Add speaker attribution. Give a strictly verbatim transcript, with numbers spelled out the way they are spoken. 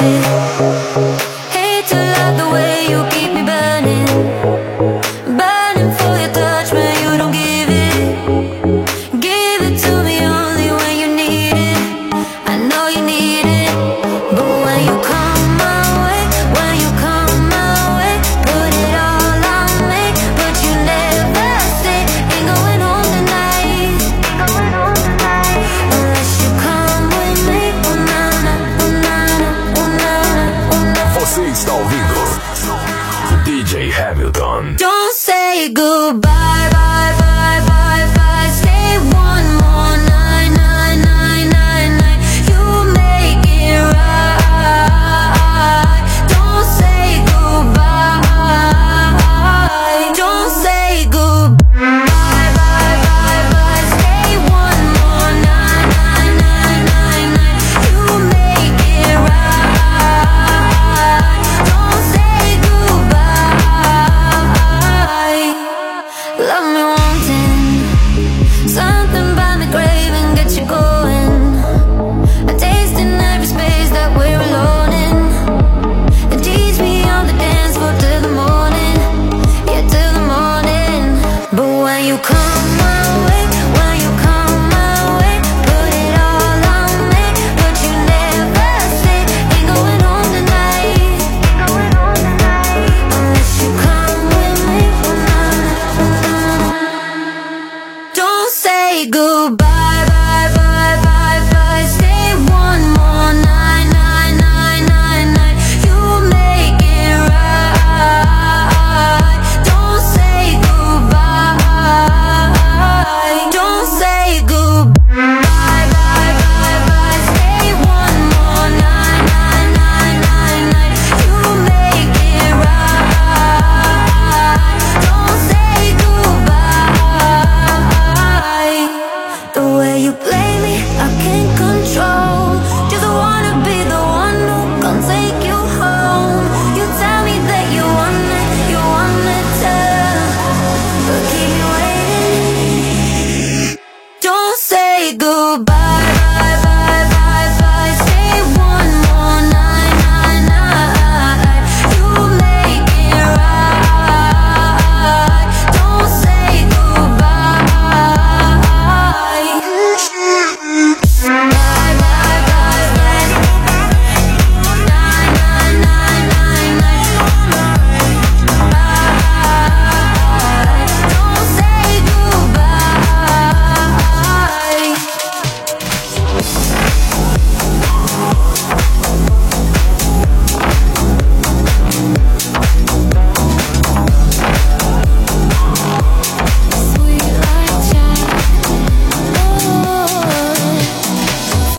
Speaker 1: it. Hate to love the way you keep me burning, burning for your touch when you don't give it. Give it to me only when you need it. I know you need it, but when you come my way, when you come my way, put it all on me, but you never say ain't going home tonight, ain't going home tonight, unless you come with me. Oh na na, oh na na, oh na na, oh na.
Speaker 2: Você está ouvindo D J Hamilton.
Speaker 1: Don't say goodbye.